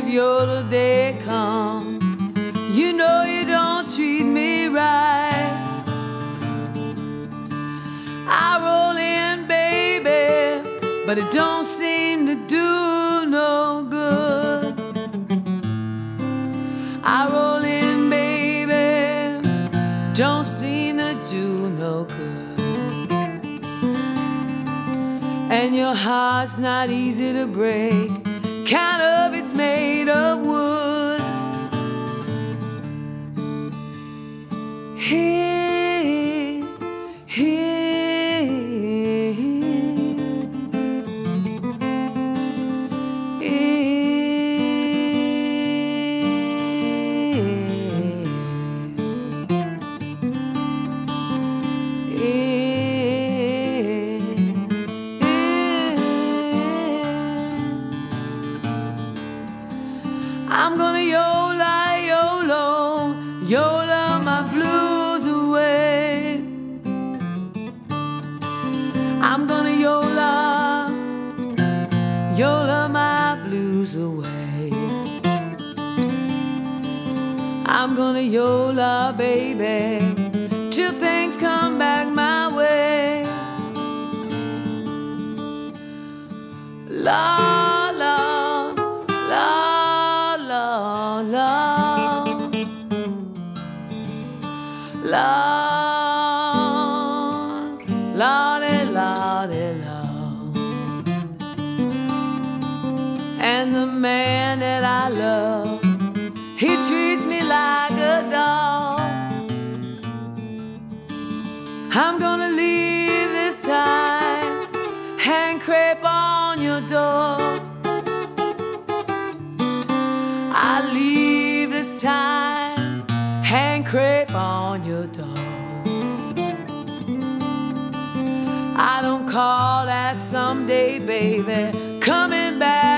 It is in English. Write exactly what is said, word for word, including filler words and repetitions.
you're the day come. You know you don't treat me right. I roll in, baby, but it don't seem to do no good. I roll in, baby, don't seem to do no good. And your heart's not easy to break, kind of it's made of wood. Here, here, here. I'm gonna yola, yolo, yola my blues away. I'm gonna yola, yola my blues away. I'm gonna yola, baby, till things come back my way. La, la, la. La, la, la, la, la, la. And the man that I love, he treats me like a dog. I'm gonna leave this time, hand crepe on your door. I leave this time, hand crepe on your door. I don't call that someday, baby, coming back.